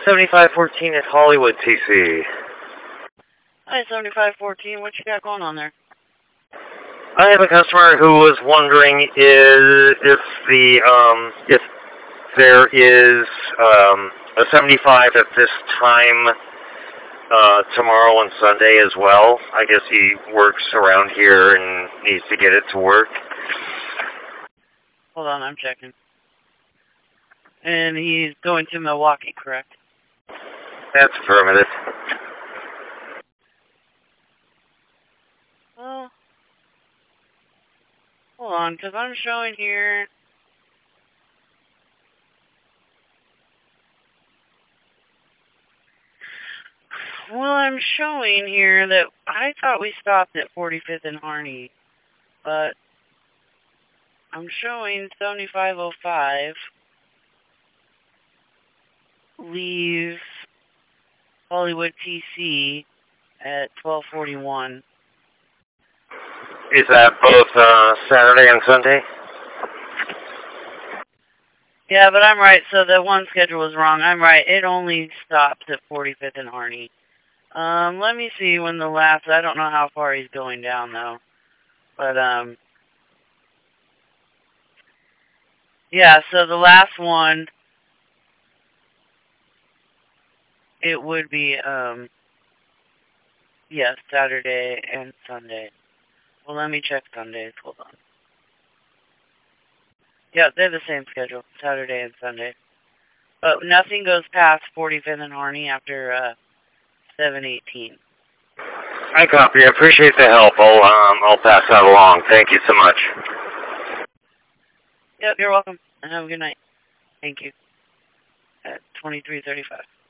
7514 at Hollywood, TC. Hi, 7514. What you got going on there? I have a customer who was wondering if there is a 75 at this time tomorrow and Sunday as well. I guess he works around here and needs to get it to work. Hold on, I'm checking. And he's going to Milwaukee, correct? That's affirmative. Well, hold on, because I'm showing here. Well, I'm showing here that I thought we stopped at 45th and Harney, but I'm showing 7505 leaves Hollywood, TC at 12:41. Is that both Saturday and Sunday? Yeah, but I'm right, so the one schedule was wrong. I'm right. It only stops at 45th and Harney. Let me see when the last, I don't know how far he's going down, though. But, yeah, so the last one, it would be, yes, Saturday and Sunday. Well, let me check Sundays. Hold on. Yeah, they're the same schedule, Saturday and Sunday. But nothing goes past 45th and Harney after, 7:18. I copy. I appreciate the help. I'll pass that along. Thank you so much. Yep, you're welcome. And have a good night. Thank you. At 23:35.